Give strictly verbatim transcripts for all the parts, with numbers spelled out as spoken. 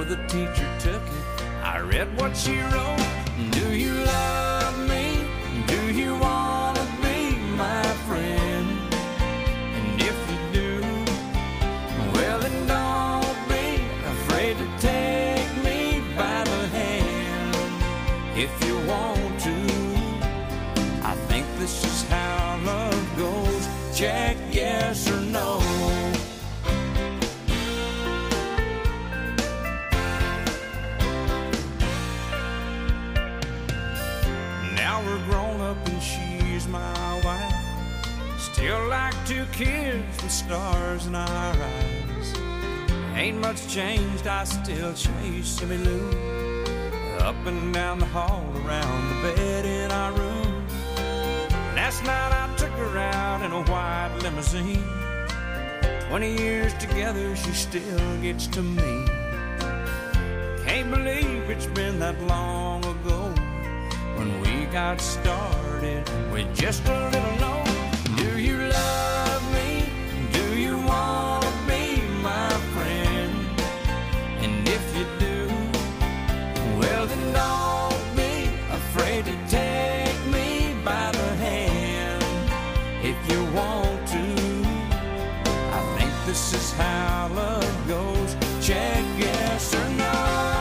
before the teacher took it, I read what she wrote. Do you love me? Do you want to be my friend? And if you do, well then don't be afraid to take me by the hand. If you want to, I think this is how love goes. Check yes or no. Now we're grown up and she's my wife. Still like two kids with stars in our eyes. Ain't much changed, I still chase Simmy Lou up and down the hall, around the bed in our room. Last night I took her out in a white limousine. Twenty years together, she still gets to me. Can't believe it's been that long ago when we got started with just a little note. Do you love me? Do you want to be my friend? And if you do, well then don't be afraid to take me by the hand. If you want to, I think this is how love goes. Check yes or no.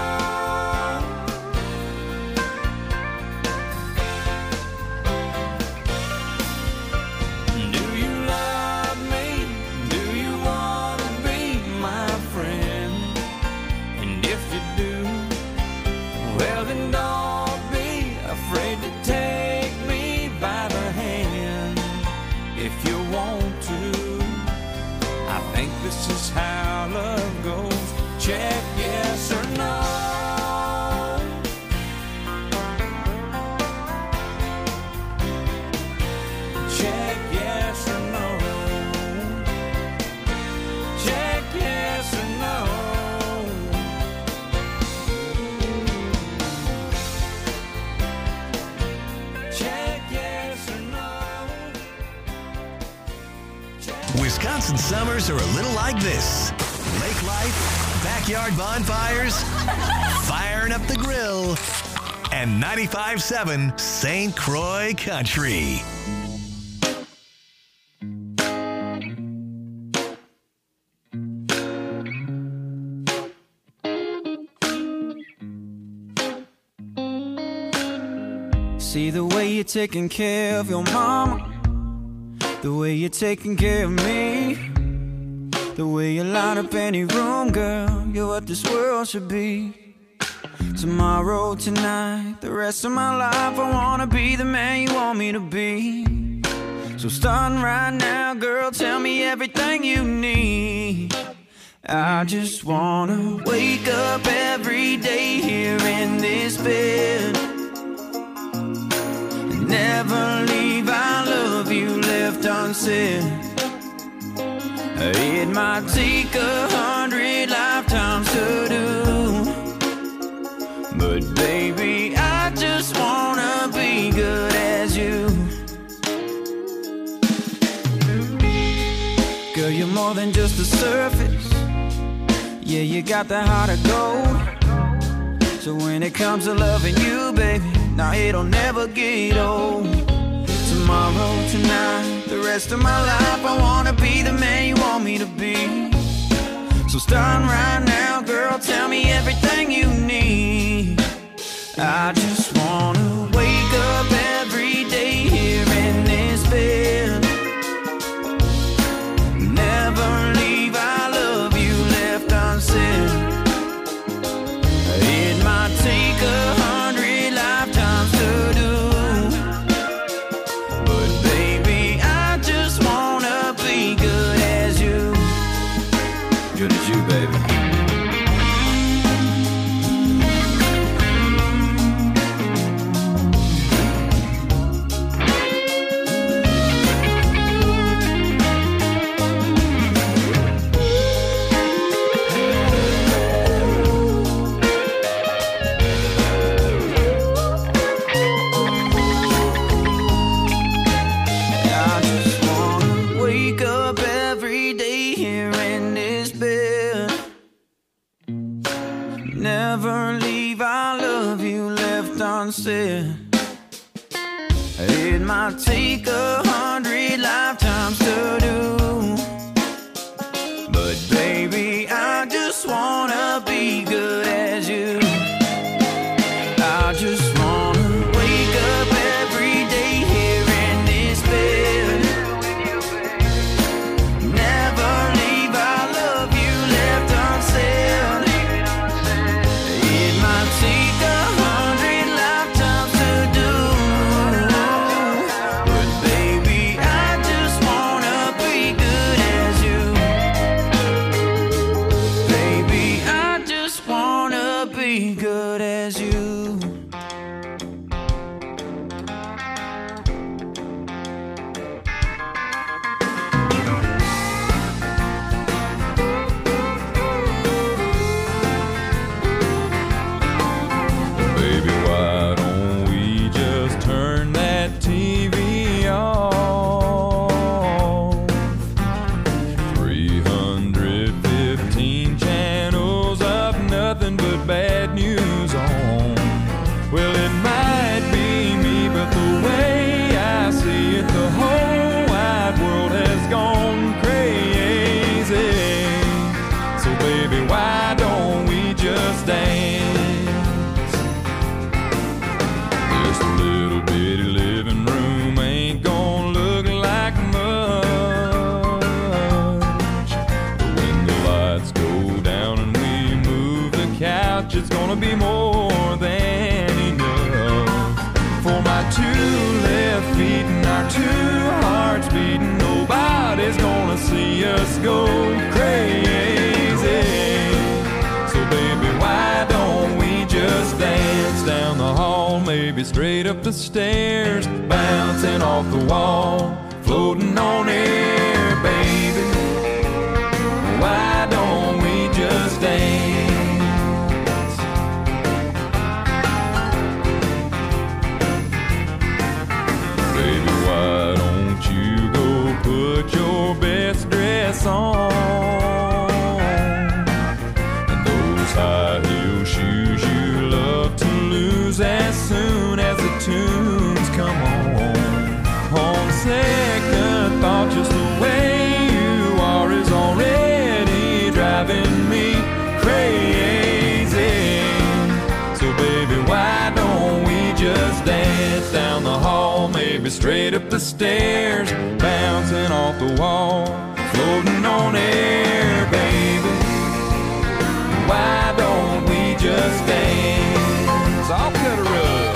This is how love goes. Check yes or no. Check yes or no. Check yes or no. Check yes or no. Wisconsin summers are a little like this. Lake life, backyard bonfires, firing up the grill, and ninety-five point seven Saint Croix Country. See the way you're taking care of your mama, the way you're taking care of me, the way you light up any room, girl, you're what this world should be. Tomorrow, tonight, the rest of my life, I wanna be the man you want me to be. So starting right now, girl, tell me everything you need. I just wanna wake up every day here in this bed, never leave, I love you left unsaid. It might take a hundred lifetimes to do, but baby, I just wanna be good as you. Girl, you're more than just the surface. Yeah, you got the heart of gold. So when it comes to loving you, baby, now it'll never get old. Tomorrow, tonight, the rest of my life, I wanna be the man you want me to be. So starting right now, girl, tell me everything you need. I just wanna wake up every day here in this bed, never leave, I love you left unsaid. It might take a hundred lifetimes to do, but baby, I just wanna be good as you. Good as you, baby. Never leave, I love you left unsaid. It might take a hundred lifetimes to do, but baby, I just wanna be good as you. I just wanna wake up every day here in this bed. Never leave, I love you left unsaid. It might take a hundred lifetimes to do, but baby, I just wanna be good as you. Baby, I just wanna be good as you. Baby, why don't we just turn that T V off? three hundred fifteen channels of nothing but bad news on. Well, it might be me, but the way I see it, the whole wide world has gone crazy. So baby, why don't we just dance? This little bitty living room ain't gonna look like much, but when the lights go down and we move the couch, it's gonna be more than enough. For my two left feet and our two hearts beating, nobody's gonna see us go crazy. So baby, why don't we just dance down the hall, maybe straight up the stairs, bouncing off the wall, floating on air, baby. Why don't we just dance? Baby, why don't you go put your best dress on, and those high heel shoes you love to lose as soon as the tunes come on. On second thought, just the way you are is already driving me crazy. So baby, why don't we just dance down the hall, maybe straight up the stairs, bouncing off the wall, floating on air, baby. Why don't we just dance? I'll cut a rug.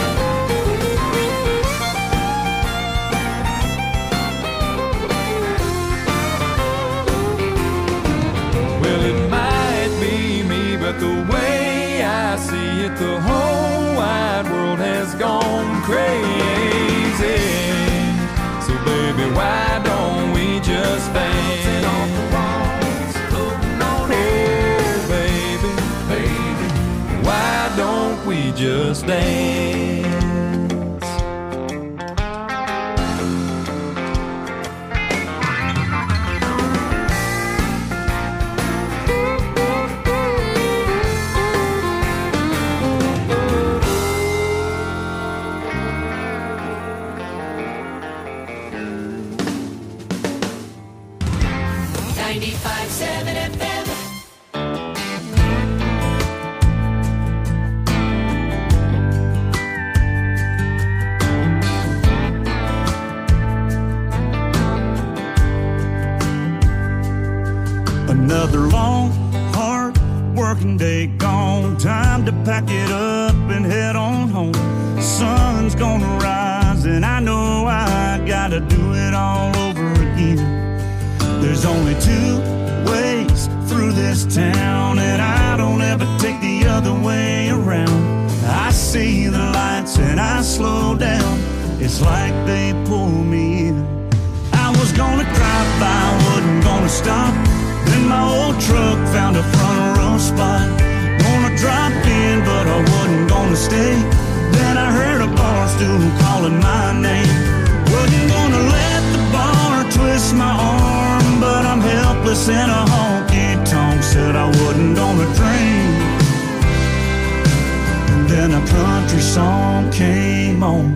Well, it might be me, but the way I see it, the whole wide world has gone crazy. So baby, why don't we just dance off the walls, floating on air, baby, baby. Why don't we just dance? ninety-five seven F M. Another long, hard working day gone. Time to pack it up and head on home. Sun's gonna rise and I know I gotta do it all over again. There's only two ways through this town, and I don't ever take the other way around. I see the lights and I slow down. It's like they pull me in. I was gonna drive by, wasn't gonna stop. Then my old truck found a front row spot. Gonna drop in, but I wasn't gonna stay. Then I heard a bar stool calling my name. Wasn't gonna let the bar twist my arm, but I'm helpless in a honky-tonk. Said I wasn't gonna drink. country song came on.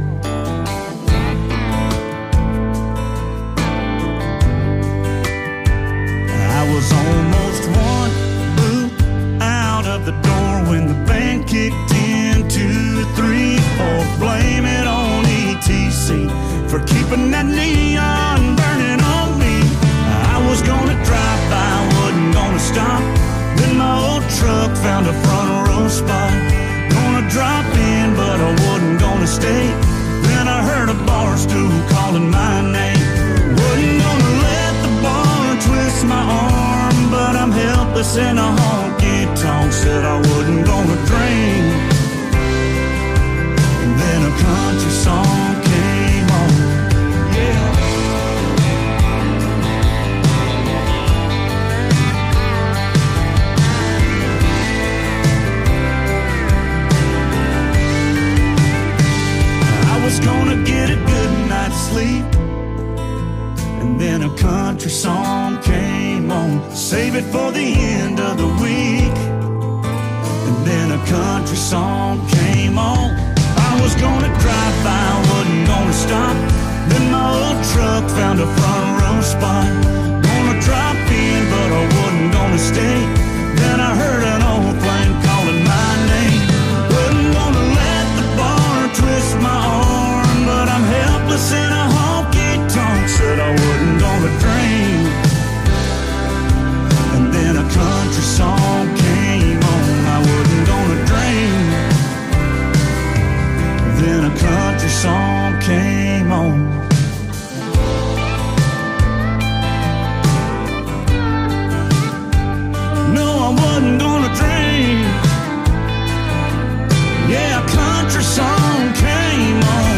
I was almost one boot out of the door when the band kicked in. Two, three, four, blame it on E T C for keeping that neon burning on me. I was gonna drive by, wasn't gonna stop. Then my old truck found a front row spot. Gonna drop in, but I wasn't gonna stay. Then I heard a bar stool calling my name. Wasn't gonna let the bar twist my arm, but I'm helpless in a honky-tonk. Said I wasn't gonna drink. And then a country song came on. Yeah. I was gonna get a good night's sleep, and then a country song came on. Save it for the end of the week. And then a country song came on. I was gonna drive by, wasn't gonna stop. Then my old truck found a front row spot. Gonna drop in, but I wasn't gonna stay. Then I heard an old flame calling my name. Wasn't gonna let the bar twist my arm, but I'm helpless in a honky-tonk. Said I wasn't gonna drink. And then a country song came on. I wasn't gonna drink. Then a country song came on. No, I wasn't gonna drink. Yeah, a country song came on.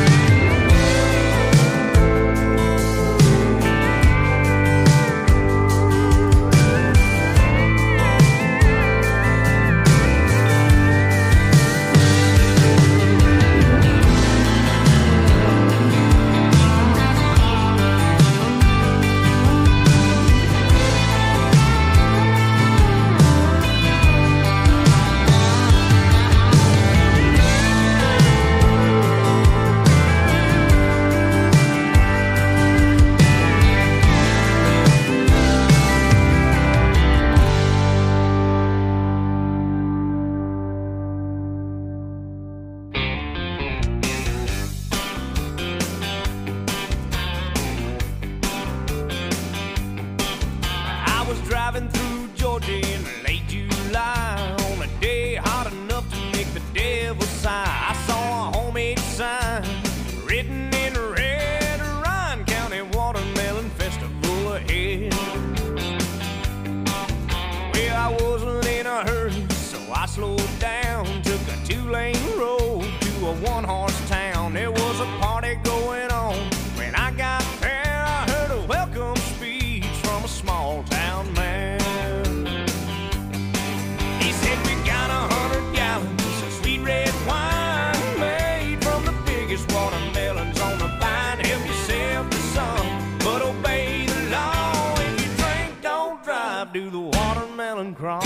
Driving through Georgia in late July on a day hot enough to make the devil sigh. I saw a homemade sign written in red, Ryan County Watermelon Festival ahead. Well, I wasn't in a hurry, so I slowed down, took a two-lane road to a one-horse town. There was a party going on. When I got there, I heard a welcome speech from a small town man. He said, we got a hundred gallons of sweet red wine made from the biggest watermelons on the vine. Help yourself to some, but obey the law. If you drink, don't drive, do the watermelon crawl.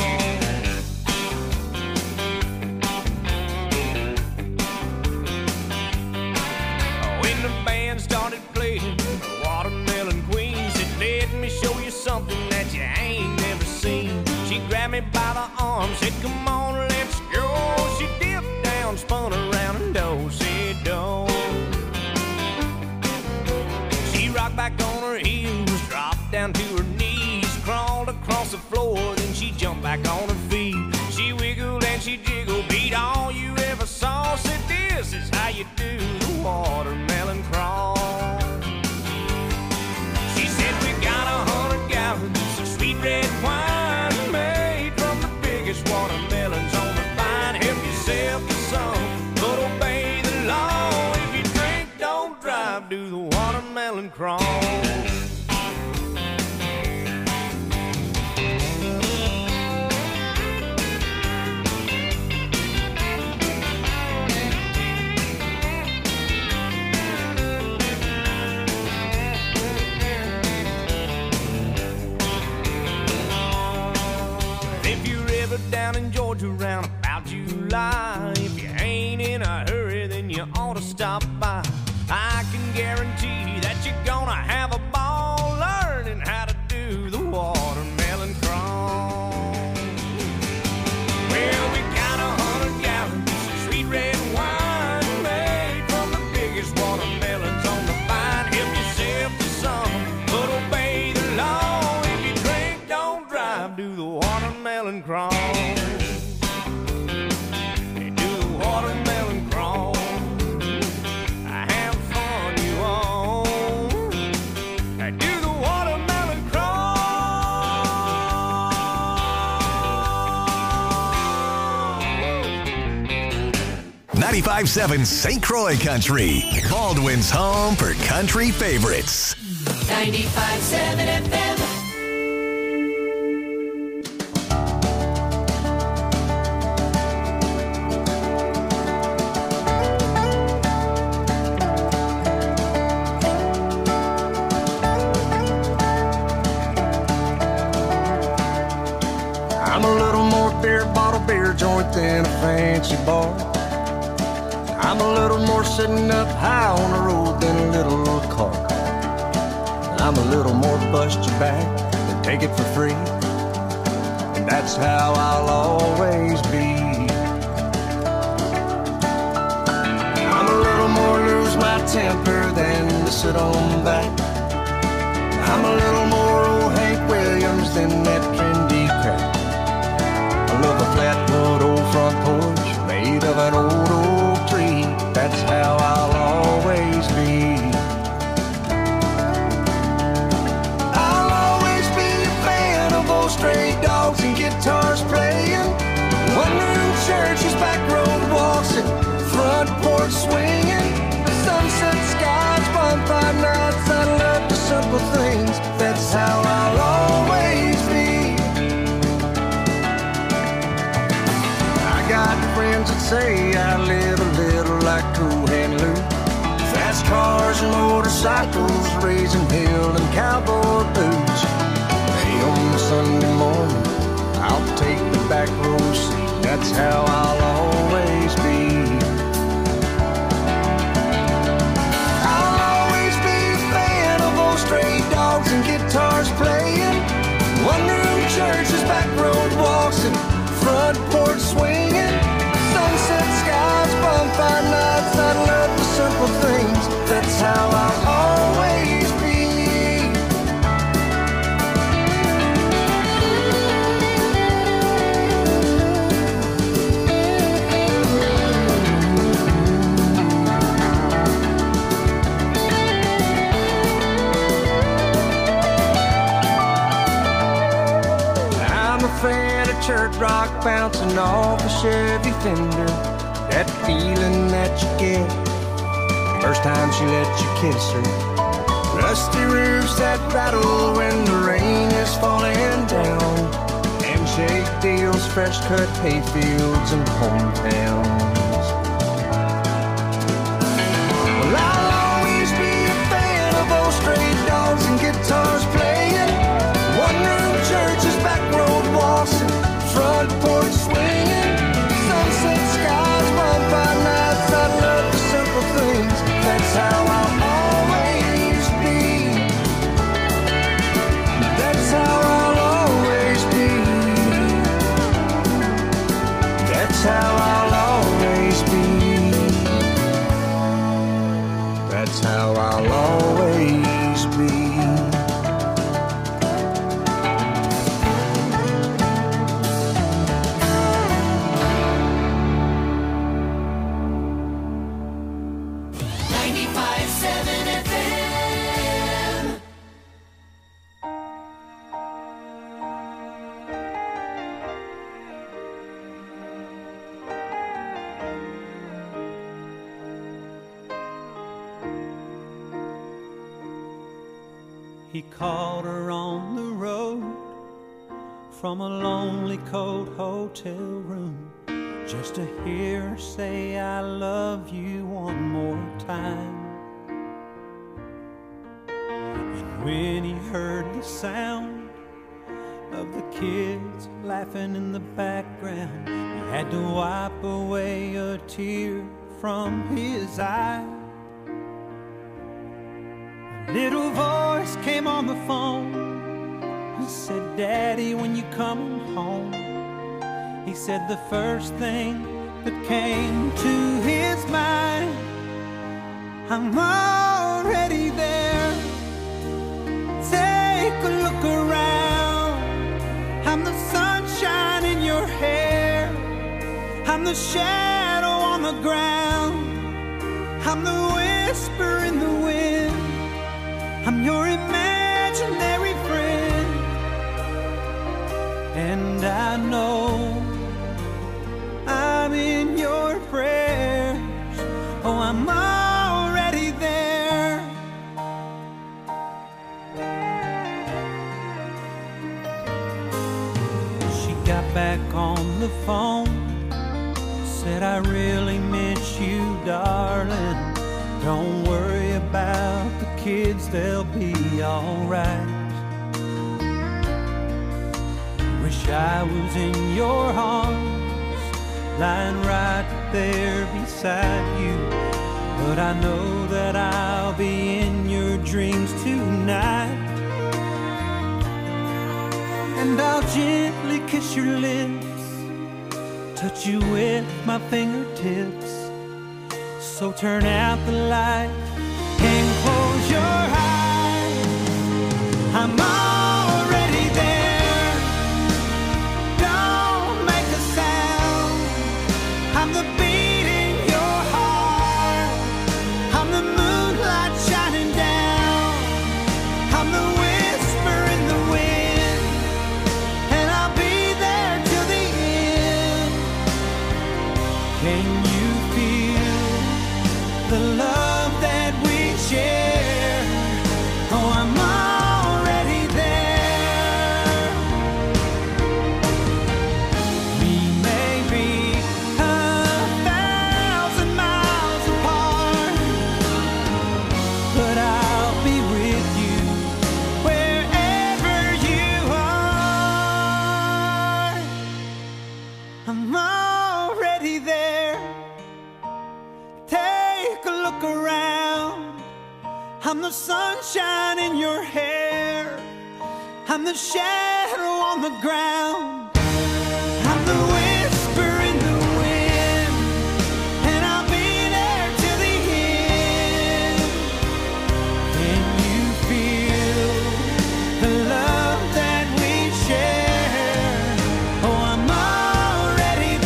When the band started playing the Watermelon Queen, said, let me show you something that you ain't never seen. She grabbed me by the arm, said, come on, let's go. She dipped down, spun around, and do-si-do. She rocked back on her heels, dropped down to her knees, crawled across the floor, then she jumped back on her feet. She wiggled and she jiggled, beat all you ever saw. Said, this is how you do the watermelon crawl. She said, we got a hundred gallons of sweet red wine made from the biggest watermelons on the vine. Help yourself to some, but obey the law. If you drink, don't drive, do the watermelon crawl. Down in Georgia around about July. If you ain't in a hurry, then you ought to stop by. I can guarantee that you're gonna have a ball learning how to do the watermelon crawl. Well, we got a hundred gallons of sweet red wine made from the biggest watermelons on the vine. Help yourself to some, but obey the law. If you drink, don't drive, do the watermelon crawl. ninety-five seven Saint Croix Country, Baldwin's home for country favorites. ninety-five seven F M. I'm a little more beer bottle beer joint than a fancy bar. I'm a little more sitting up high on the road than a little car. I'm a little more bust your back than take it for free. And that's how I'll always be. I'm a little more lose my temper than to sit on back. I'm a little more old Hank Williams than that trendy crap. I love a flatwood old front porch made of an old oak tree. That's how I'll always be. I'll always be a fan of old stray dogs and guitars playing, one-room churches, back road walks, and front porch swinging, sunset skies, bonfire nights. I love the simple things. That's how I'll always be. I got friends that say I live a little like Cool Hand Luke. Fast cars and motorcycles, raising hell and cowboy boots. Hey, on Sunday morning, I'll take the back row seat. That's how I'll always be. I'll always be a fan of old stray dogs and guitars playing, one-room churches, back road walks, and front porch swinging, sunset skies, bonfire nights. I love the simple things. That's how I'll always be. I'm a fan of church rock bouncing off a Chevy fender. That feeling that you get first time she let you kiss her. Rusty roofs that rattle when the rain is falling down. Handshake deals, fresh cut hay fields and hometowns. Well, I'll always be a fan of old stray dogs and guitars playing, one-room churches, back road walks, and front porch swinging, sunset skies, bonfire nights. I love the simple things. That's how I'll always be. That's how I'll always be. That's how I'll always be. That's how I'll always be. ninety-five seven F M. He called her on the road from a lonely cold hotel room, just to hear her say I love you one more time. And when he heard the sound of the kids laughing in the background. He had to wipe away a tear from his eye. A little voice came on the phone. He said, Daddy, when you coming home? He said the first thing that came to his mind, I'm already there. Take a look around. I'm the sunshine in your hair. I'm the shadow on the ground. I'm the whisper in the wind. I'm your imaginary friend. And I know I'm in your prayers. Oh, I'm already there. She got back on the phone, said, I really miss you, darling. Don't worry about the kids, they'll be alright. Wish I was in your arms, lying right there beside you. But I know that I'll be in your dreams tonight. And I'll gently kiss your lips, touch you with my fingertips. So turn out the light and close your eyes. I'm already there. Don't make a sound. I'm the beat in your heart. I'm the moonlight shining down. I'm the whisper in the wind. And I'll be there till the end. Can you feel the love that we share? Oh, I'm already there. We may be a thousand miles apart, but I'll be with you wherever you are. I'm already there. Take a look around. I'm the sunshine in your hair. I'm the shadow on the ground. I'm the whisper in the wind. And I'll be there till the end. Can you feel the love that we share? Oh, I'm already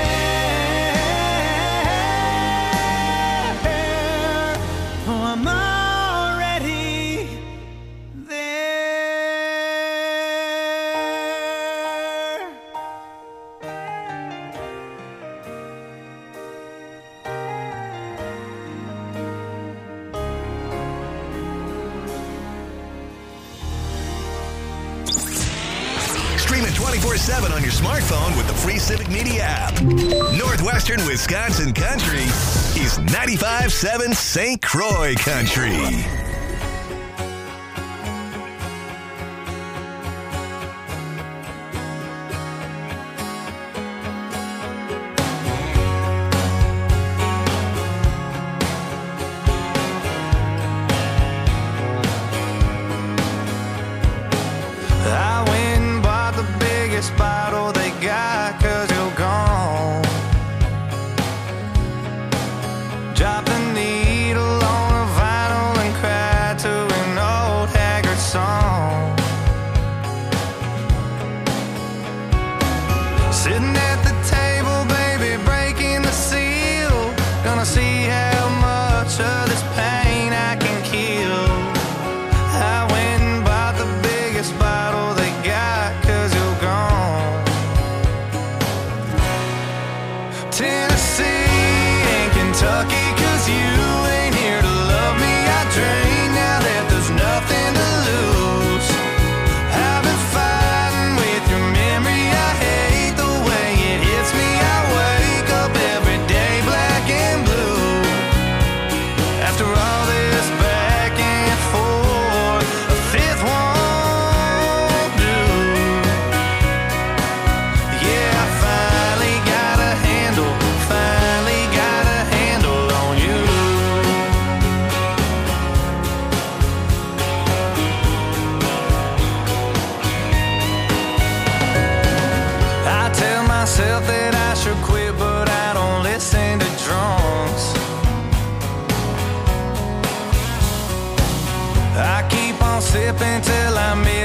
there. Oh, I'm already there. Stream it twenty-four seven on your smartphone with the free Civic Media app. Northwestern Wisconsin Country is ninety-five point seven Saint Croix Country. I went and bought the biggest bottle they got, cause you're gone. Dropped the needle on a vinyl and cried to an old haggard song. Sitting at the table, baby, breaking the seal. Gonna see how much of this pain I can kill. I went and bought the biggest bottle they got, cause you're gone. Tennessee and Kentucky, cause you ain't here to love me. I drink now that there's nothing to lose. I've been fighting with your memory. I hate the way it hits me. I wake up every day black and blue. After all this back and forth, a fifth won't do.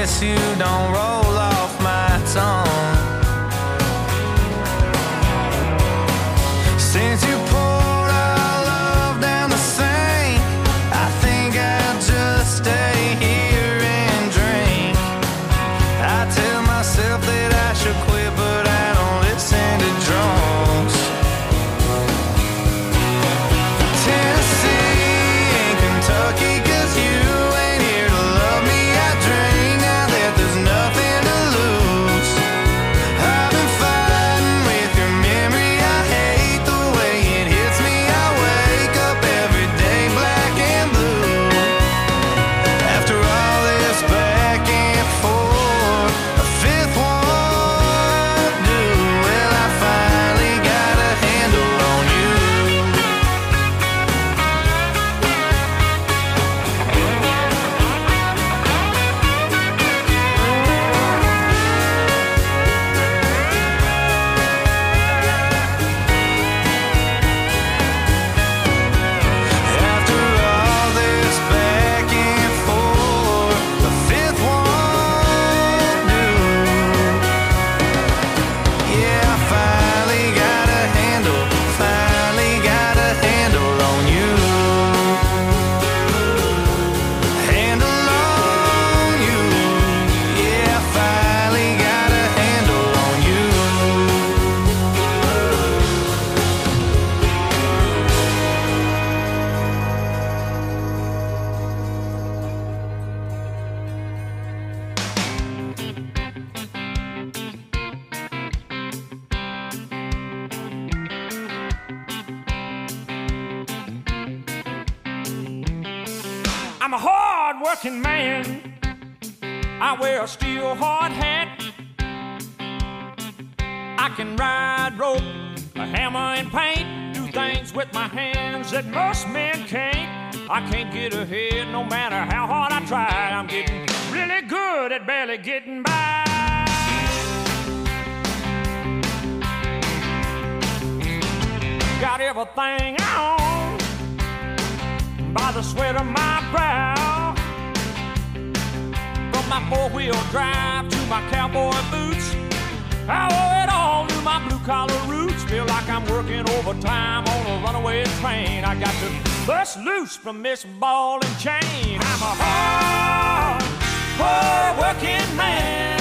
guess you don't roll off my tongue. Since you poured our love down the sink, I think I'll just stay here and drink. I tell myself that I should quit, but I don't listen to drunks. Tennessee and Kentucky, 'cause you ain't here to love me. I drink now that there's nothing to lose. I've been fighting with your memory. I hate the way it hits me. I wake up every day black and blue. After all this back and forth, a fifth one do. Well, I finally got a handle on you. After all this back and forth, the fifth one do. Yeah, I finally got a handle, finally got a handle on you. Handle on you. Yeah, I finally got a handle on you. I'm a hard-working man. I wear a steel hard hat. I can ride rope, a hammer and paint, do things with my hands that most men can't. I can't get ahead no matter how hard I try. I'm getting really good at barely getting by. Got everything I own by the sweat of my brow. From my four-wheel drive to my cowboy boots, I owe it all to my blue-collar roots. Feel like I'm working overtime on a runaway train. I got to bust loose from this ball and chain. I'm a hard, hard-working man.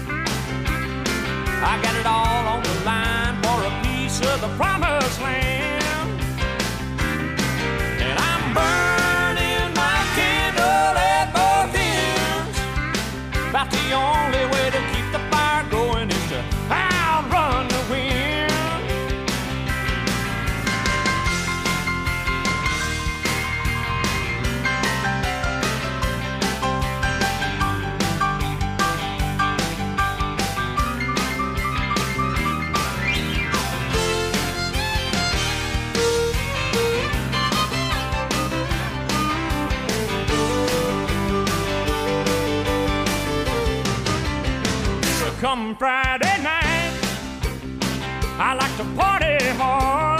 I got it all on the line for a piece of the promised land. And I'm burning my candle at both ends. About the only way to keep the fire going is to outrun the wind. Come Friday night, I like to party hard.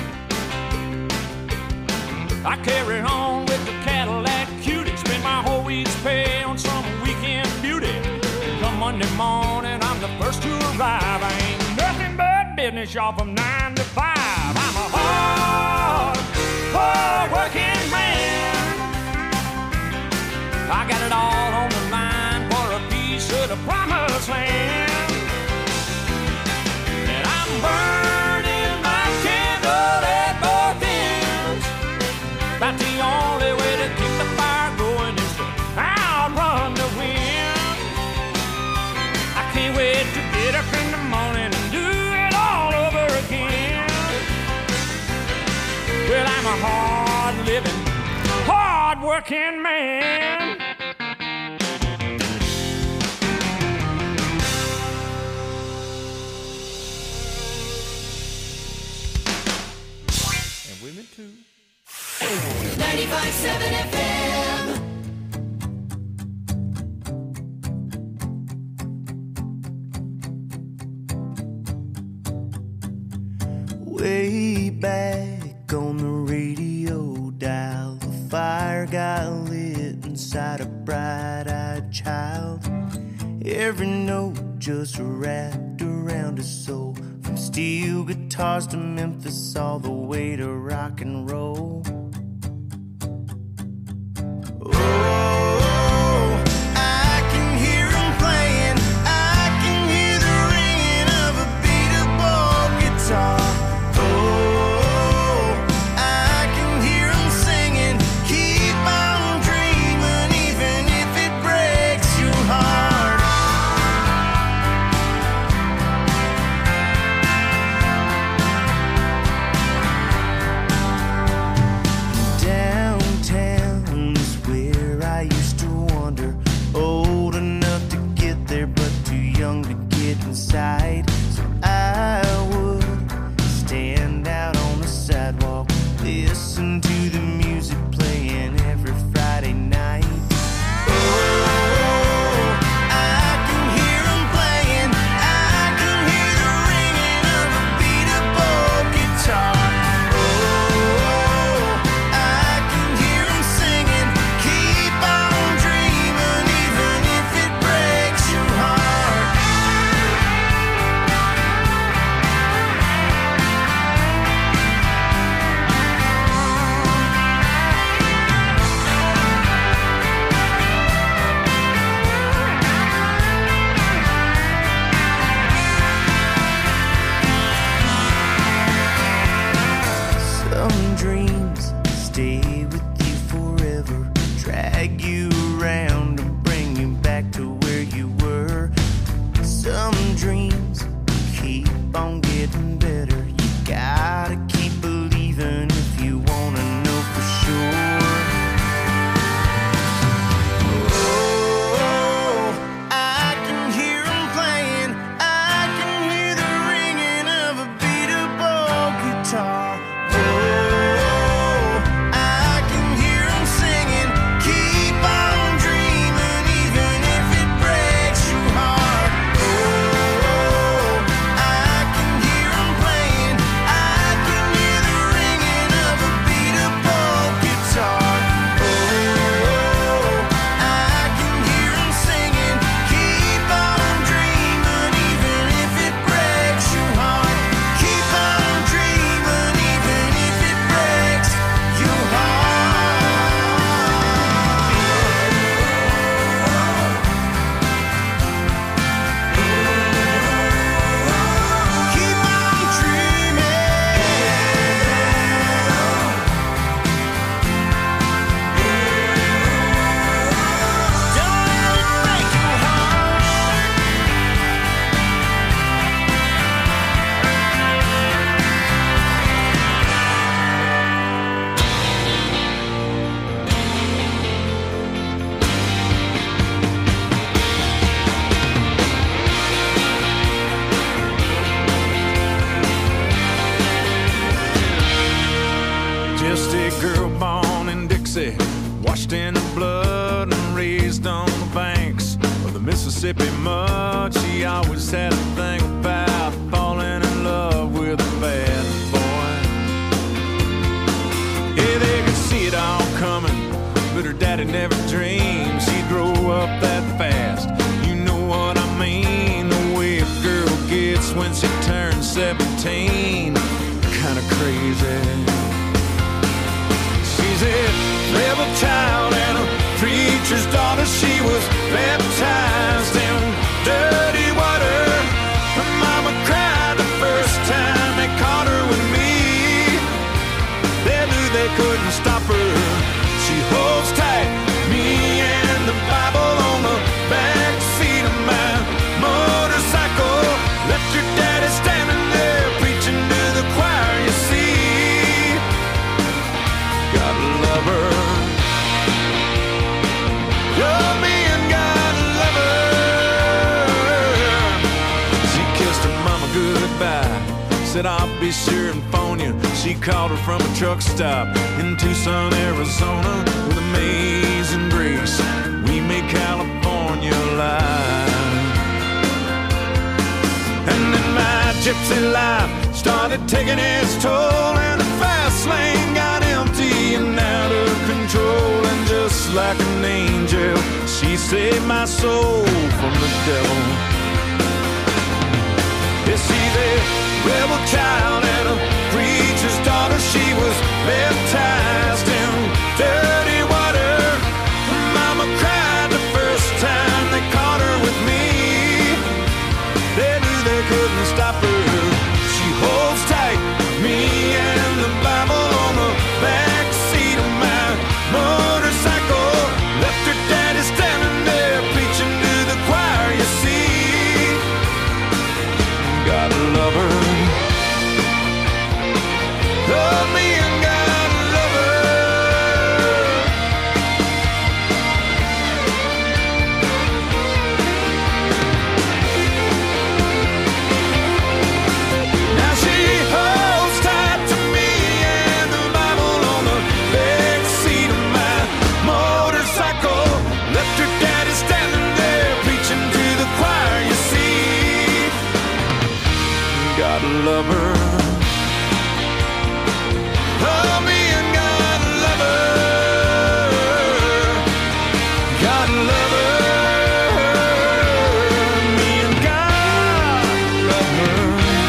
I carry on with the Cadillac cutie, spend my whole week's pay on some weekend beauty. Come Monday morning, I'm the first to arrive. I ain't nothing but business, y'all, from nine to five. I'm a hard, hard working man. I got it all on the line for a piece of the promised land. And I'm burning my candle at both ends. About the only way to keep the fire going is to outrun the wind. I can't wait to get up in the morning and do it all over again. Well, I'm a hard-living, hard-working man. Women too. ninety-five point seven F M. Way back on the radio dial, the fire got lit inside a bright-eyed child. Every note just wrapped around his soul. From steel guitars to Memphis, all the way to rock and roll. Oh, I can hear him playing. I can hear the ringing of a beatable guitar. Oh, I can hear him singing. Keep on dreaming, even if it breaks your heart. Downtown is where I used to wander. Old enough to get there, but too young to get inside. So I would stand out on the sidewalk, listen to the music playing every Friday night. Oh, I can hear 'em playing. I can hear the ringing of a beatable guitar. Oh, I can hear 'em singing. Keep on dreaming, even if it breaks your heart. Some dreams stay with you forever, drag you around and bring you back to where you were. Some dreams keep on getting better. You gotta keep believing if you wanna know for sure. Oh, I can hear 'em playing. I can hear the ringing of a beatable guitar. Oh, I can hear 'em singing. Keep on dreaming, even if it breaks your heart. Oh, I can hear 'em playing. I can hear the ringing of a beatable guitar. Oh, I can hear 'em singing. Keep on dreaming, even if it breaks your heart. Keep on dreaming, even if it breaks your heart. Keep on dreaming. Don't let it break your heart. Just a girl born in Dixie, washed in the blood and raised on the banks of the Mississippi mud. She always had a thing about falling in love with a bad boy. Yeah, they could see it all coming, but her daddy never dreamed she'd grow up that fast. You know what I mean? The way a girl gets when she turns seventeen, kinda crazy. She's a rebel child and a preacher's daughter. She was baptized in dirty water. Her mama cried the first time they caught her with me. They knew they couldn't stop her. She holds tight, me and the Bible on the back seat of my motorcycle. Left your daddy standing there preaching to the choir, you see. Gotta love her. Love me and gotta love her. She kissed her mama goodbye, said I'll be sure and phone you. She called her from a truck stop in Tucson, Arizona, with amazing grace. We made California alive. And then my gypsy life started taking its toll, and the fast lane got empty and out of control. control, and just like an angel, she saved my soul from the devil. Yeah, she's a rebel child and a preacher's daughter. She was baptized in dirty water. Mama cried the first time they caught her with me. They knew they couldn't stop her. She holds tight, me and the Bible on the back seat of my motorcycle. Left her daddy standing there preaching to the choir, you see. Gotta love her. Love me and gotta love her. Now she holds tight to me and the Bible on the back seat of my motorcycle. Left her daddy standing there preaching to the choir, you see. Gotta love her. Love me and gotta love her. Gotta love her. Me and God love her.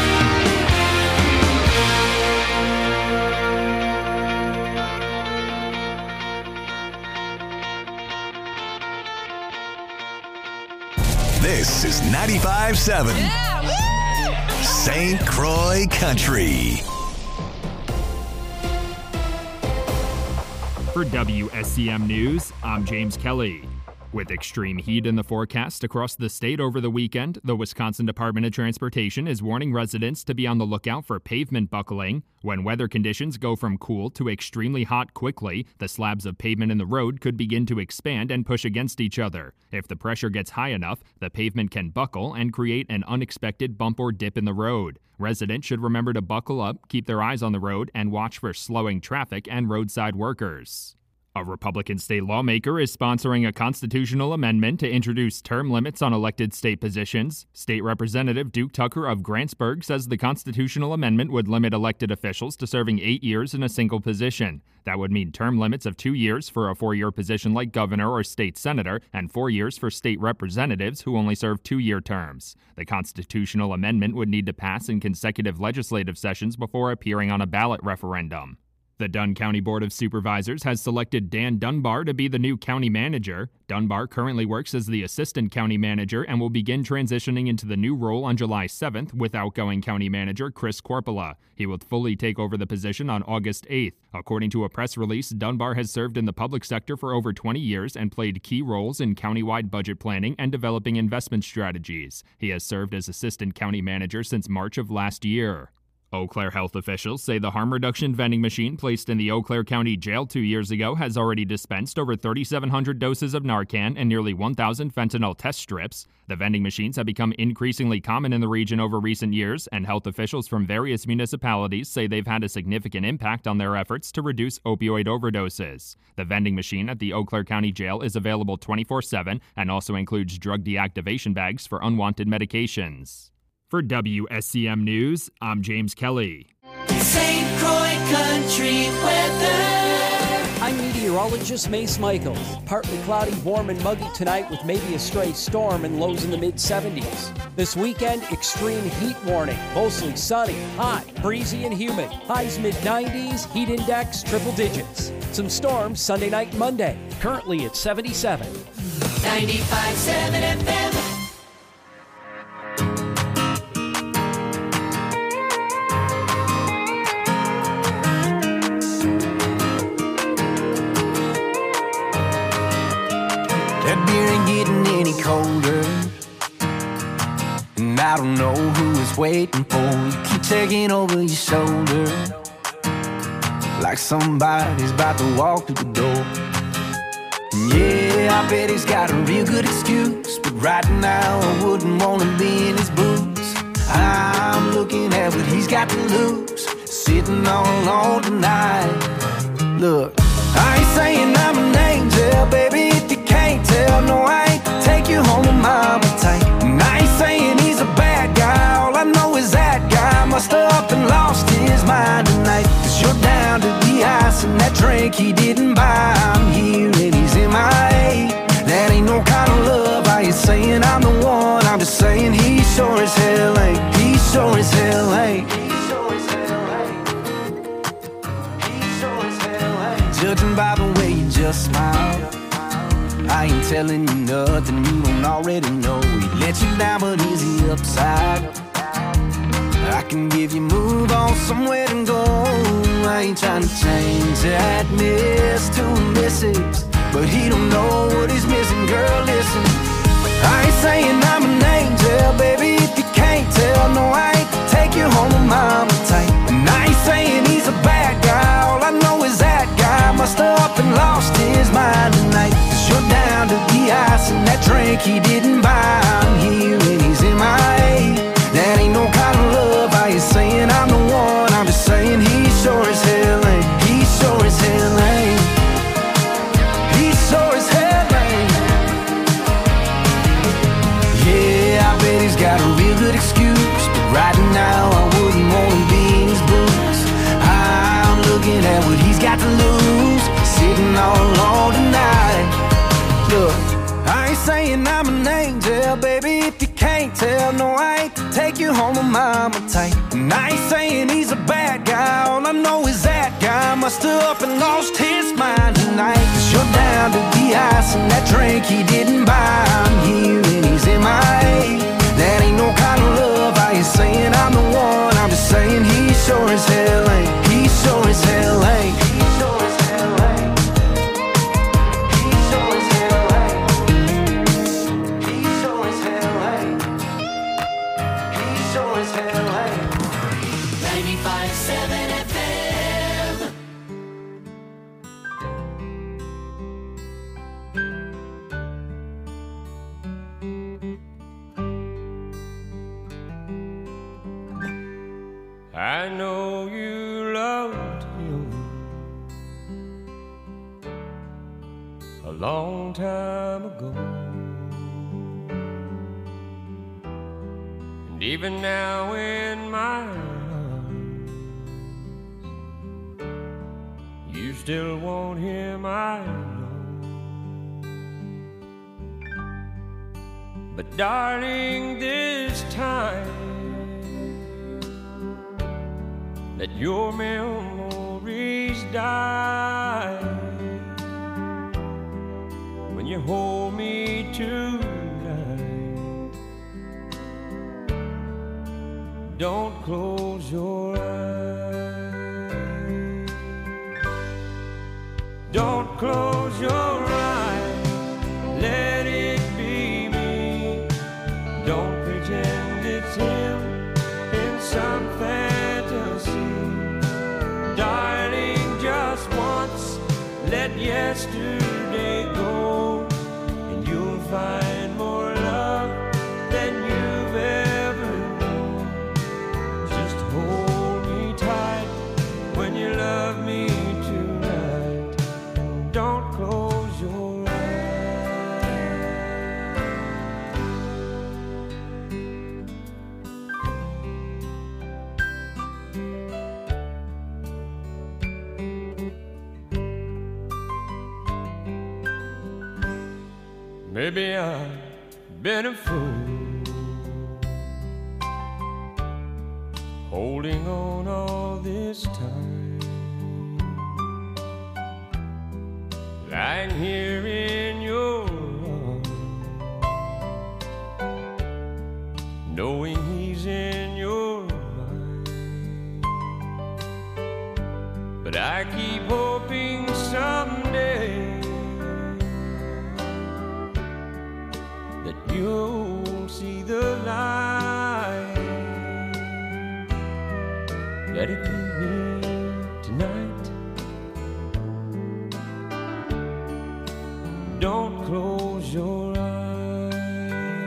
This is ninety-five seven Saint Croix Country. For W S C M News, I'm James Kelly. With extreme heat in the forecast across the state over the weekend, the Wisconsin Department of Transportation is warning residents to be on the lookout for pavement buckling. When weather conditions go from cool to extremely hot quickly, the slabs of pavement in the road could begin to expand and push against each other. If the pressure gets high enough, the pavement can buckle and create an unexpected bump or dip in the road. Residents should remember to buckle up, keep their eyes on the road, and watch for slowing traffic and roadside workers. A Republican state lawmaker is sponsoring a constitutional amendment to introduce term limits on elected state positions. State Representative Duke Tucker of Grantsburg says the constitutional amendment would limit elected officials to serving eight years in a single position. That would mean term limits of two years for a four-year position like governor or state senator, and four years for state representatives who only serve two-year terms. The constitutional amendment would need to pass in consecutive legislative sessions before appearing on a ballot referendum. The Dunn County Board of Supervisors has selected Dan Dunbar to be the new county manager. Dunbar currently works as the assistant county manager and will begin transitioning into the new role on July seventh with outgoing county manager Chris Corpola. He will fully take over the position on August eighth. According to a press release, Dunbar has served in the public sector for over twenty years and played key roles in countywide budget planning and developing investment strategies. He has served as assistant county manager since March of last year. Eau Claire health officials say the harm reduction vending machine placed in the Eau Claire County Jail two years ago has already dispensed over thirty-seven hundred doses of Narcan and nearly one thousand fentanyl test strips. The vending machines have become increasingly common in the region over recent years, and health officials from various municipalities say they've had a significant impact on their efforts to reduce opioid overdoses. The vending machine at the Eau Claire County Jail is available twenty-four seven and also includes drug deactivation bags for unwanted medications. For W S C M News, I'm James Kelly. Saint Croix Country weather. I'm meteorologist Mace Michaels. Partly cloudy, warm and muggy tonight with maybe a stray storm and lows in the mid seventies. This weekend, extreme heat warning. Mostly sunny, hot, breezy and humid. Highs mid nineties, heat index triple digits. Some storms Sunday night and Monday. Currently at seventy-seven. ninety-five seven F M. That beer ain't getting any colder, and I don't know who it's waiting for. You keep taking over your shoulder, like somebody's about to walk through the door. And yeah, I bet he's got a real good excuse, but right now I wouldn't want to be in his boots. I'm looking at what he's got to lose, sitting all alone tonight. Look, I ain't saying I'm an angel, baby, if you can't tell. No, I ain't to take you home to mama tight. And I ain't saying he's a bad guy, all I know is that guy must have up and lost his mind tonight. Cause you're down to the ice and that drink he didn't buy. hell ain't. He sure as hell ain't. He sure as hell ain't. Judging by the way you just smile, I ain't telling you nothing you don't already know. He let you down, but is he upside? I can give you move on somewhere to go. I ain't trying to change that miss to a missus, but he don't know what he's missing. Girl, listen, I ain't saying I'm an angel, baby, if you can't tell. No, I ain't take you home with mama tight. And I ain't saying he's a bad guy, all I know is that guy must have up and lost his mind tonight. Cause you're down to the ice and that drink he didn't buy. I'm here and he's in my A. That ain't no kind of love, I ain't saying I'm the one, I'm just saying he sure as hell ain't. He sure as hell ain't. He sure as hell ain't. Yeah, I bet he's got a real good excuse, but right now I wouldn't want to be in his boots. I'm looking at what he's got to lose, sitting all alone tonight. Look, I ain't saying I'm an angel, baby, if you can't tell. No, I ain't take you home with mama tight. And I ain't saying he's a bad guy, all I know is that guy must have up and lost his mind tonight. Cause you're down to the ice and that drink he didn't buy. I'm here and he's in my A. That ain't no kind of love, I ain't saying I'm the one, I'm just saying he sure as hell ain't. He sure as hell ain't. He sure as hell ain't. He sure as hell ain't. He sure as hell ain't. He sure as hell ain't. ninety-five point seven F M. I know you loved him a long time ago, and even now in my arms, you still want him, I know. But darling, this time let your memories die. When you hold me tonight, don't close your eyes. Don't close your eyes, let it be me. Don't pretend it's him in some fantasy. Darling, just once, let yesterday go, and you'll find more love than you've ever known. Just hold me tight when you love me tonight, and don't close your eyes. Maybe I've been a fool, holding on all this time, lying here in your arms, knowing he's in your mind. But I keep hoping someday that you'll see the light. Let it be me tonight. Don't close your eyes.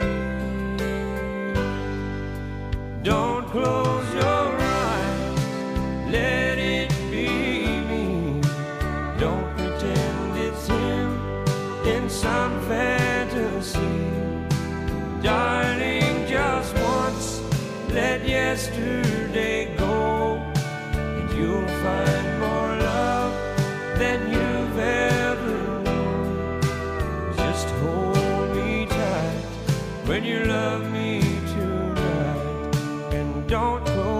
Don't close your eyes. Let it be me. Don't pretend it's him in some fantasy. Darling, just once, let yesterday go, and you'll find more love than you've ever known. Just hold me tight when you love me tonight, and don't go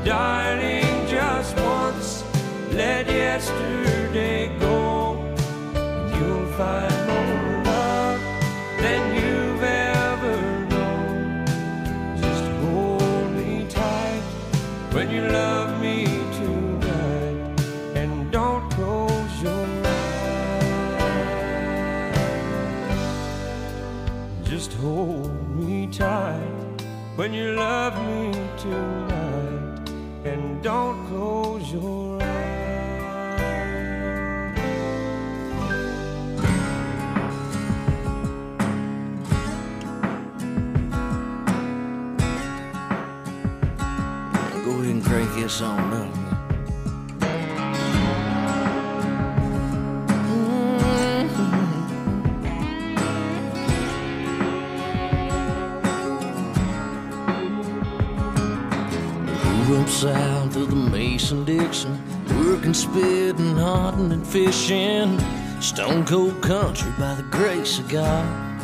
darling, just once let yesterday go, and you'll find more love than you've ever known. Just hold me tight when you love me tonight, and don't close your eyes. Just hold me tight when you love me tonight, and don't close your eyes. Go ahead and crank this on up. Up south of the Mason-Dixon, working, spitting, hunting, and fishing, stone cold country by the grace of God.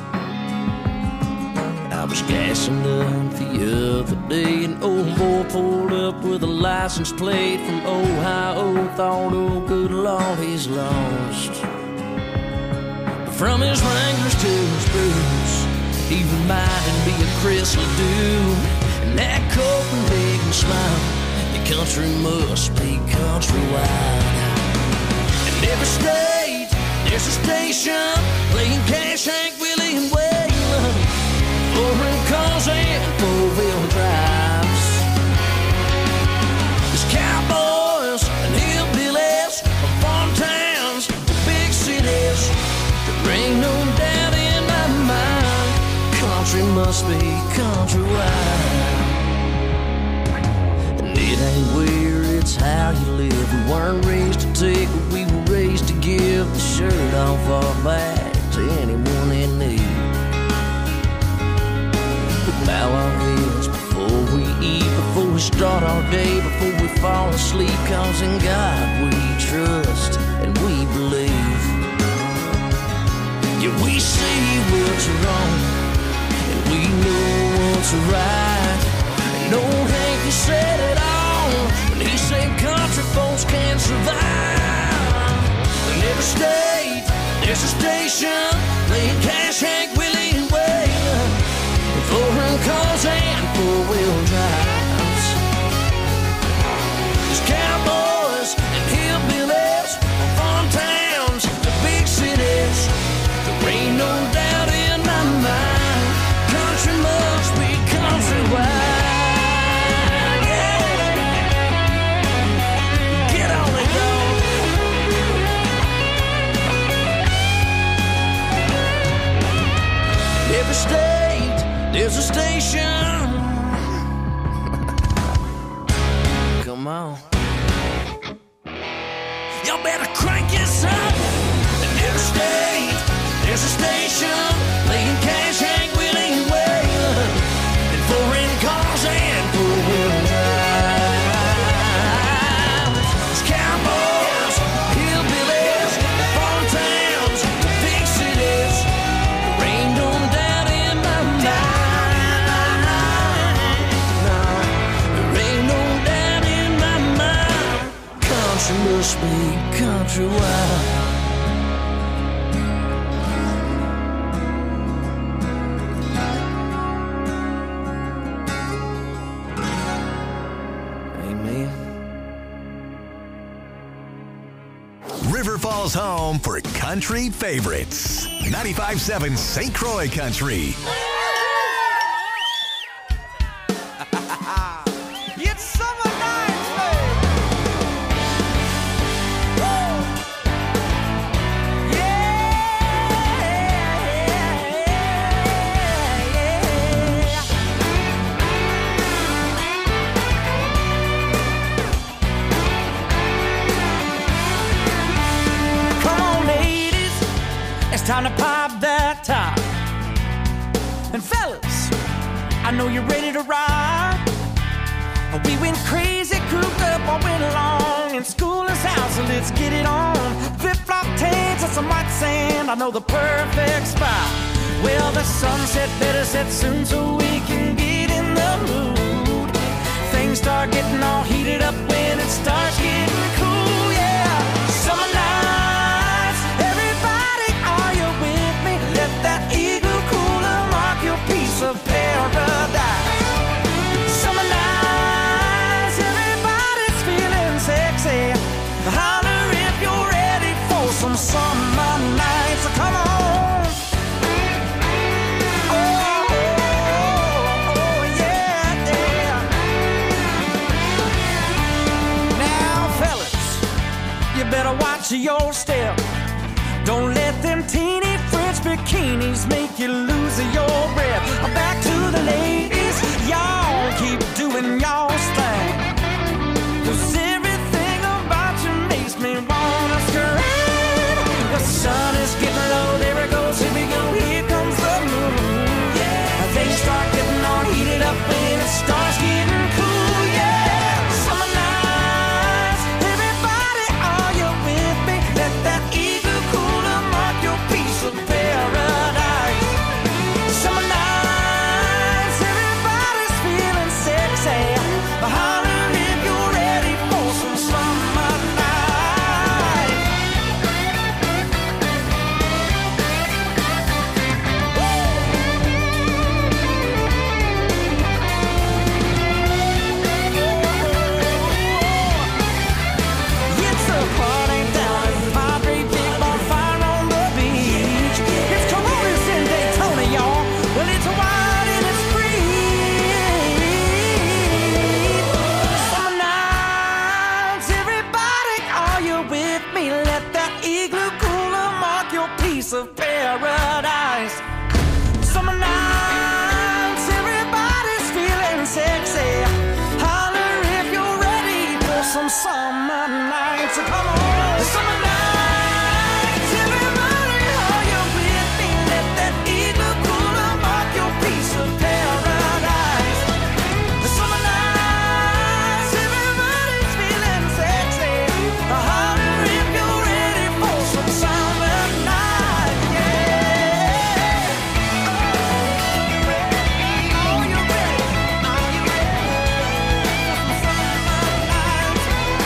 I was gassing up the other day, an old boy pulled up with a license plate from Ohio. Thought, oh good Lord, he's lost. But from his Wranglers to his boots, he reminded me of Chris Ledoux. And that Copenhagen smile, your country must be countrywide. In every state, there's a station playing Cash, Hank, Willie, and Waylon, foreign cars and four-wheel drives. There's cowboys and hillbillies from farm towns to big cities. There ain't no doubt in my mind, country must be countrywide. It ain't where, it's how you live. We weren't raised to take, but we were raised to give the shirt off our back to anyone in need. We bow our heads before we eat, before we start our day, before we fall asleep, cause in God we trust and we believe. Yeah, we see what's wrong and we know what's right. And old Hank, he said it all when he said country folks can't survive. In every state, there's a station playing Cash, Hank, Willie, and Waylon, foreign cars and four-wheel drives. There's cowboys and hillbillies from farm towns to big cities. There ain't no doubt in my mind, country must be countrywide. Every state, there's a station. Come on. Y'all better crank this up. In every state, there's a station playing Cash, Hank, Willie, and Waylon, and foreign cars and four-wheel drives. There's cowboys, hillbillies, farm towns, big cities. There ain't no doubt in my mind. No, there ain't no doubt in my mind. Country must be countrywide. River Falls home for country favorites. ninety-five point seven Saint Croix Country. It's summer nights, baby. Woo! It's time to pop that top. And fellas, I know you're ready to ride. We went crazy, cooped up all winter long in school's house, so let's get it on. Flip-flop tanks and some white sand, I know the perfect spot. Well, the sunset better set soon so we can get in the mood. Things start getting all heated bikinis make you lose your breath. Back to the ladies, y'all keep doing y'all's thing. 'Cause everything about you makes me wanna scream. The sun is getting low, there it goes, here we go, here comes the moon. Yeah, things start getting all heated up when it starts getting cool. Yeah, summer nights, everybody, are you with me? Let that eagle cooler mark your piece of paradise. Summer nights, everybody's feeling sexy. Holler if you're ready for some summer night. It's a party down at Padre, big bonfire on the beach. It's Coronas in Daytona, y'all. Well, it's wild and it's free. Summer nights, everybody, are you with me? Let that igloo cooler mark your piece of paradise. Summer nights, everybody's feeling sexy. Holler if you're ready for some summer nights. So come on, summer nights, everybody, are you with me? Let that igloo cooler mark your piece of paradise. Summer nights, everybody's feeling sexy. Holler if you're ready for some summer night. Yeah. Are you ready? Are you ready for some summer nights?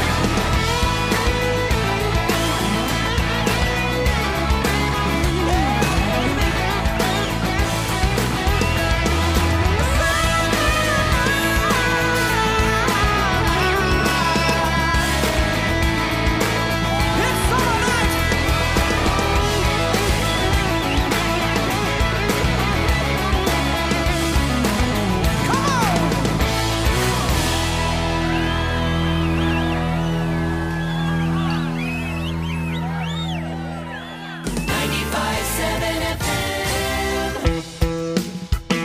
It's summer nights. Come on. ninety-five seven F M.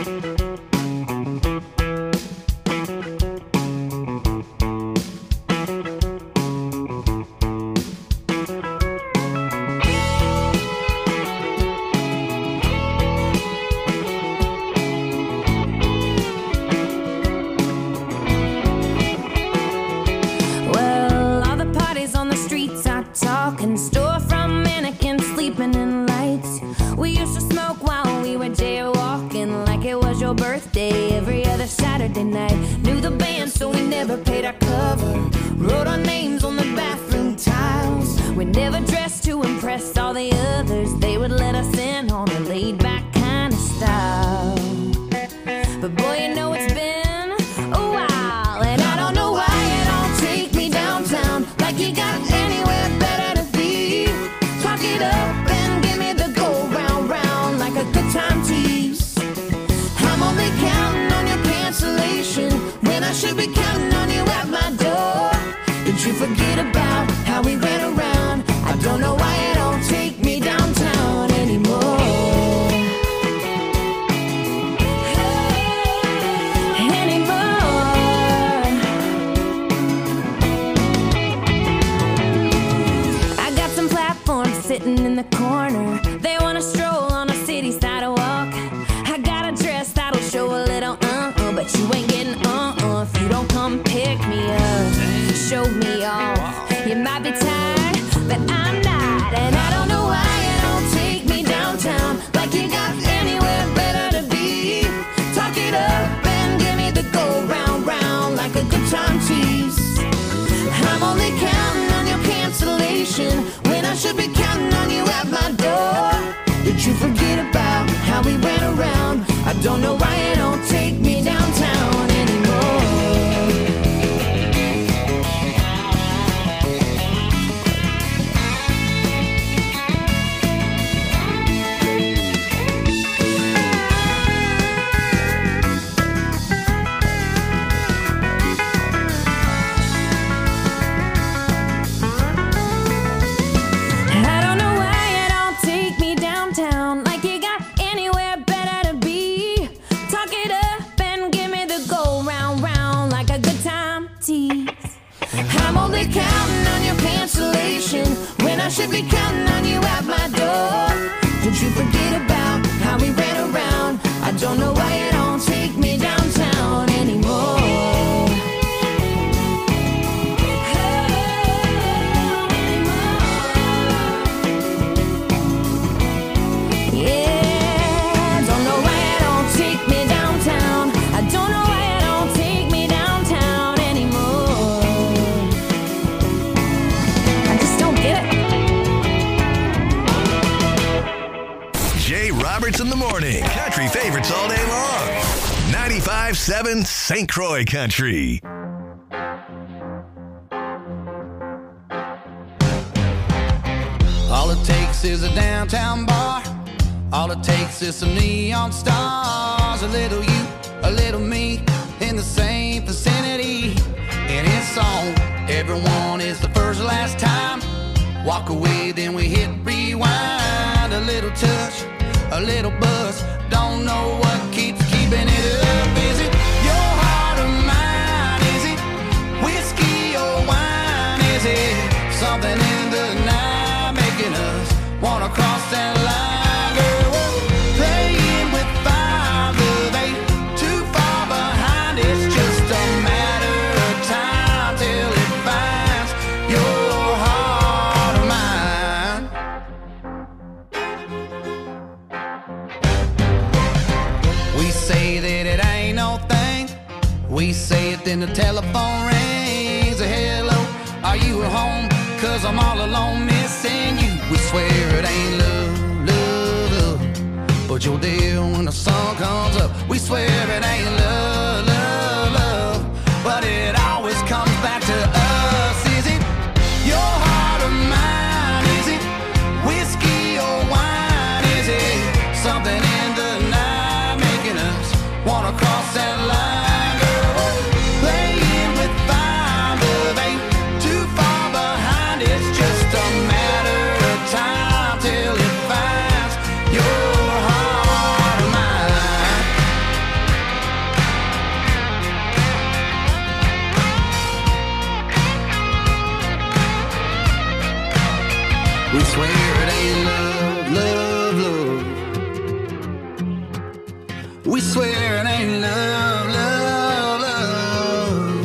Well, all the parties on the streets are talking, storefront mannequins sleeping in lights. We used to smoke while we were jaywalking, like it was your birthday every other Saturday night. Knew the band, so we never paid our cover. Wrote our names on the bathroom tiles. We never dressed to impress all the others. They would let us in on a laid-back kind of style. But boy, you know it's been a while, and I don't know why you don't take me downtown like you got anywhere better to be. Talk it up and give me the go round round like a good time tease. I'm only counting on your cancellation when I should be counting on you at my door. Did you forget about how we ran around? I don't know why you don't take me downtown anymore. Sitting in the corner, they wanna stroll on a city sidewalk. I got a dress that'll show a little uh-uh, but you ain't getting uh-uh if you don't come pick me up, show me off. You might be tired, but I'm not, and I don't know why you don't take me downtown like you got anywhere better to be. Talk it up and give me the go round round like a good time tease. I'm only counting on your cancellation when I should be counting on you at my door. Did you forget about how we ran around? I don't know why you don't take me downtown anymore. I don't know why you don't take me downtown like you tease. I'm only counting on your cancellation when I should be counting on you at my door. Did you forget about how we ran around? I don't know why you don't take me downtown anymore. Yeah, don't know why you don't take me downtown. I don't know why you don't take me downtown anymore. I just don't get it. Jay Roberts in the morning. Country favorites all day long. ninety-five seven Saint Croix Country. All it takes is a downtown bar. All it takes is some neon stars. A little you, a little me, in the same vicinity. And it's on. Everyone is the first last time. Walk away, then we hit rewind. A little touch, a little buzz. Don't know what keeps keeping it up. Is it your heart or mine? Is it whiskey or wine? Is it something in the night making us wanna cross that line? Girl, we're playing with fire, love ain't too far behind. It's just a matter of time till it finds your heart or mine. We say that it ain't no thing. We say it, then the telephone rings. A hello, are you at home? Cause I'm all alone missing you. We swear it ain't love, love, love, but you're there when the sun comes up. We swear it ain't love, love, love, but it always comes back to us. Is it your heart or mine? Is it whiskey or wine? Is it something in the night making us wanna cross that line? Girl, playing with fire, love ain't too far behind. It's just a matter of time till it finds your heart or mine. We swear it ain't love, love, love. We swear it ain't love, love, love.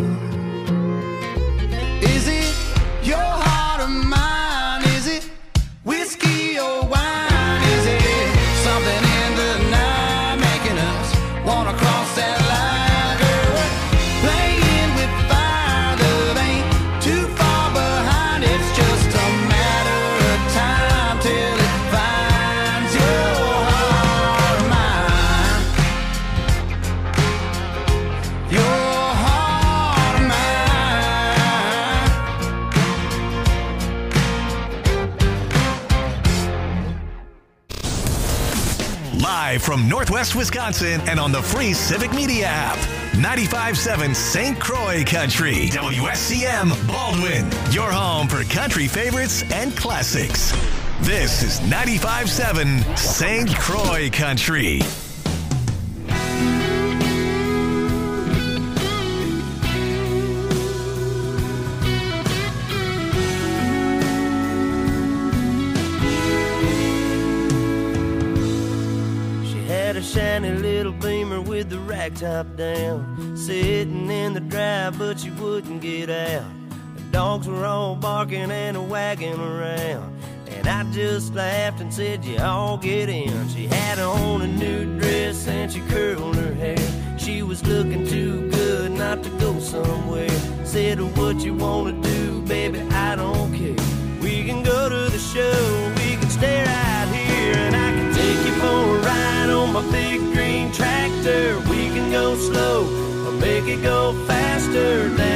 Is it your heart or mine? Is it whiskey or wine? Is it something in the night making us wanna cross that line? Girl, playing with fire, love ain't too far behind. It's just a matter of time till it finds your heart or mine. Your heart or mine. Live from Northwest Wisconsin and on the free Civic Media app. ninety-five seven Saint Croix Country. W S C M Baldwin. Your home for country favorites and classics. This is ninety-five seven Saint Croix Country. She had a shiny little Beamer with the rack top down, sitting in the drive, but she wouldn't get out. The dogs were all barking and wagging around, and I just laughed and said, you all get in. She had on a new dress and she curled her hair. She was looking too good not to go somewhere. Said, what you wanna do, baby, I don't care. We can go to the show, we can stay right here, and I can take you for a ride on my big green tractor. We can go slow or make it go faster.